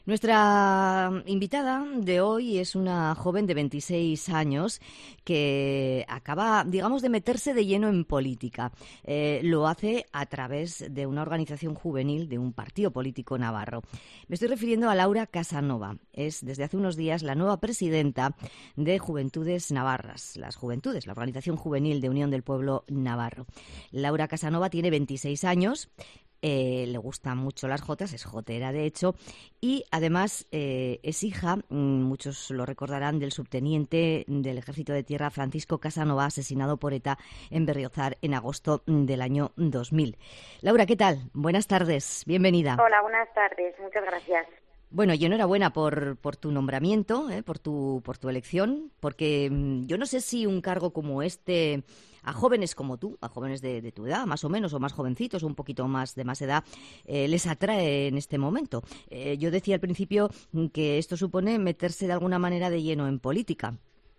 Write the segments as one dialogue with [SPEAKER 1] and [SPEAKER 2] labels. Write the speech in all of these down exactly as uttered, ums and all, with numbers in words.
[SPEAKER 1] Nuestra invitada de hoy es una joven de veintiséis años que acaba, digamos, de meterse de lleno en política. Eh, lo hace a través de una organización juvenil de un partido político navarro. Me estoy refiriendo a Laura Casanova. Es desde hace unos días la nueva presidenta de Juventudes Navarras, las Juventudes, la organización juvenil de Unión del Pueblo Navarro. Laura Casanova tiene veintiséis años. Eh, le gustan mucho las jotas, es jotera de hecho, y además eh, es hija, muchos lo recordarán, del subteniente del Ejército de Tierra Francisco Casanova, asesinado por ETA en Berriozar en agosto del año dos mil. Laura, ¿qué tal? Buenas tardes, bienvenida.
[SPEAKER 2] Hola, buenas tardes, muchas gracias.
[SPEAKER 1] Bueno, y enhorabuena por, por tu nombramiento, ¿eh? por tu, por tu elección, porque mmm, yo no sé si un cargo como este, a jóvenes como tú, a jóvenes de, de tu edad, más o menos, o más jovencitos, o un poquito más de más edad, eh, les atrae en este momento. Eh, yo decía al principio que esto supone meterse de alguna manera de lleno en política.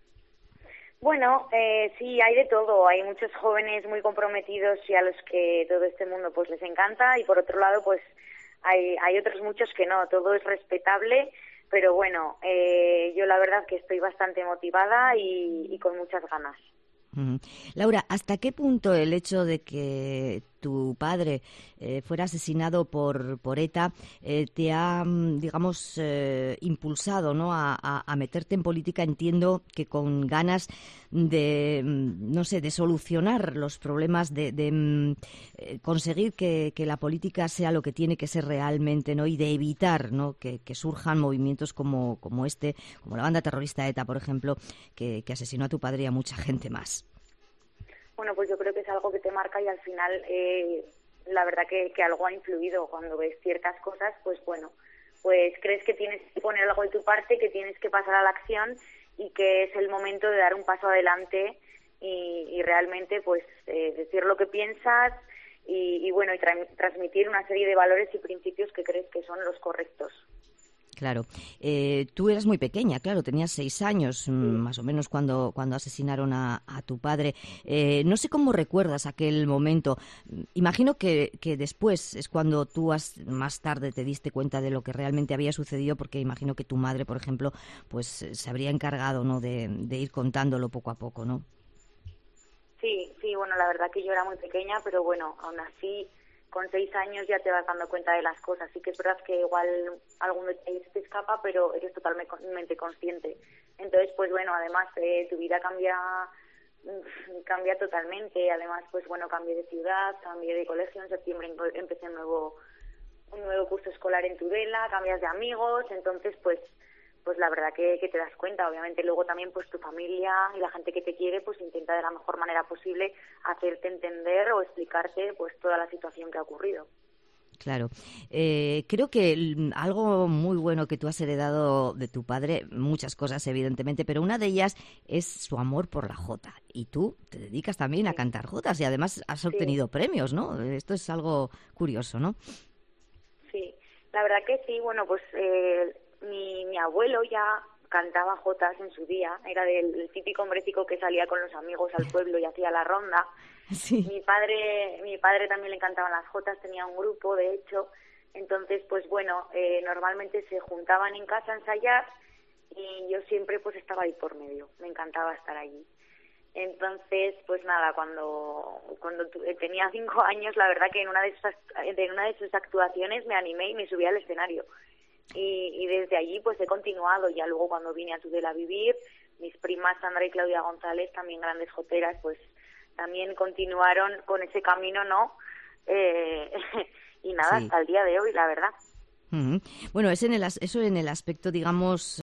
[SPEAKER 2] Bueno, eh, sí, hay de todo. Hay muchos jóvenes muy comprometidos y a los que todo este mundo pues les encanta, y por otro lado, pues Hay, hay otros muchos que no, todo es respetable, pero bueno, eh, yo la verdad que estoy bastante motivada y, y con muchas ganas.
[SPEAKER 1] Uh-huh. Laura, ¿hasta qué punto el hecho de que tu padre eh, fuera asesinado por, por ETA eh, te ha, digamos, eh, impulsado, ¿no?, a, a, a meterte en política? Entiendo que con ganas de, no sé, de solucionar los problemas, de, de eh, conseguir que, que la política sea lo que tiene que ser realmente, ¿no?, y de evitar, ¿no?, que, que surjan movimientos como, como este, como la banda terrorista ETA, por ejemplo, que, que asesinó a tu padre y a mucha gente más.
[SPEAKER 2] Bueno, pues yo creo que es algo que te marca y al final eh, la verdad que, que algo ha influido. Cuando ves ciertas cosas, pues bueno, pues crees que tienes que poner algo de tu parte, que tienes que pasar a la acción y que es el momento de dar un paso adelante y, y realmente pues eh, decir lo que piensas y, y bueno, y tra- transmitir una serie de valores y principios que crees que son los correctos.
[SPEAKER 1] Claro. Eh, tú eras muy pequeña, claro, tenías seis años,
[SPEAKER 2] Sí.
[SPEAKER 1] más o menos, cuando, cuando asesinaron a, a tu padre. Eh, no sé cómo recuerdas aquel momento. Imagino que, que después es cuando tú has, más tarde te diste cuenta de lo que realmente había sucedido, porque imagino que tu madre, por ejemplo, pues se habría encargado, ¿no?, de, de ir contándolo poco a poco, ¿no?
[SPEAKER 2] Sí, sí, bueno, la verdad que yo era muy pequeña, pero bueno, aún así, con seis años ya te vas dando cuenta de las cosas. Sí que es verdad que igual algún detalle se te escapa, pero eres totalmente consciente. Entonces, pues bueno, además eh, tu vida cambia cambia totalmente. Además, pues bueno, cambié de ciudad, cambié de colegio. En septiembre empecé un nuevo, un nuevo curso escolar en Tudela, cambias de amigos, entonces pues pues la verdad que, que te das cuenta. Obviamente luego también pues tu familia y la gente que te quiere pues intenta de la mejor manera posible hacerte entender o explicarte pues toda la situación que ha ocurrido.
[SPEAKER 1] Claro. Eh, creo que algo muy bueno que tú has heredado de tu padre, muchas cosas evidentemente, pero una de ellas es su amor por la jota. Y tú te dedicas también a
[SPEAKER 2] Sí,
[SPEAKER 1] cantar jotas y además has
[SPEAKER 2] sí,
[SPEAKER 1] obtenido premios, ¿no? Esto es algo curioso, ¿no?
[SPEAKER 2] sí. La verdad que sí. Bueno, pues eh, mi, mi abuelo ya cantaba jotas en su día. Era del, del típico hombrecico que salía con los amigos al pueblo y hacía la ronda.
[SPEAKER 1] Sí.
[SPEAKER 2] Mi padre, mi padre también le encantaban las jotas, tenía un grupo, de hecho. Entonces, pues bueno, eh, normalmente se juntaban en casa a ensayar y yo siempre pues estaba ahí por medio. Me encantaba estar allí. Entonces, pues nada, cuando cuando tu, eh, tenía cinco años, la verdad que en una de esas en una de sus actuaciones me animé y me subí al escenario. Y, y desde allí pues he continuado. Ya luego cuando vine a Tudela a vivir, mis primas Sandra y Claudia González, también grandes joteras, pues también continuaron con ese camino, ¿no? Eh, y nada,
[SPEAKER 1] Sí.
[SPEAKER 2] hasta el día de hoy, la verdad.
[SPEAKER 1] Uh-huh. Bueno, es en el, eso en el aspecto, digamos,